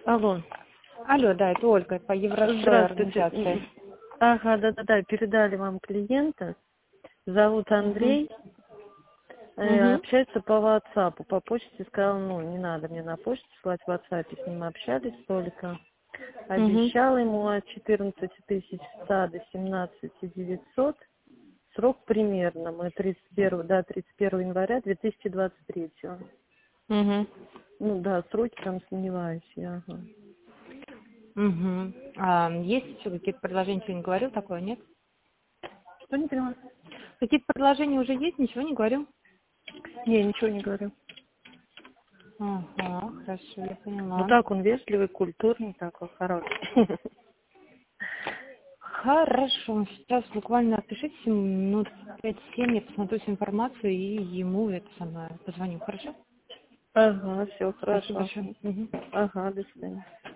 Алло. Алло, да, это Ольга по Еврострой Здравствуйте. организации. Ага, да, передали вам клиента. Зовут Андрей. Угу. Общается по WhatsApp. По почте сказал, не надо мне на почту слать в WhatsApp. С ним общались только. Угу. Обещал ему от 14 тысяч в САДа 17 900. Срок примерно. Мы 31 января 2023. Угу. Сроки там сомневаюсь я. Ага. Угу. Есть еще какие-то предложения, ничего не говорил, такое, нет? Что не поняла? Какие-то предложения уже есть, ничего не говорил? Не, ничего не говорю. Ага, хорошо, я поняла. Так он вежливый, культурный такой, хороший. Хорошо, сейчас буквально отпишитесь, минут 5-7, я посмотрю всю информацию и ему это самое позвоню, хорошо? Ага, все Спасибо хорошо. большое. Мгм. Ага, до свидания.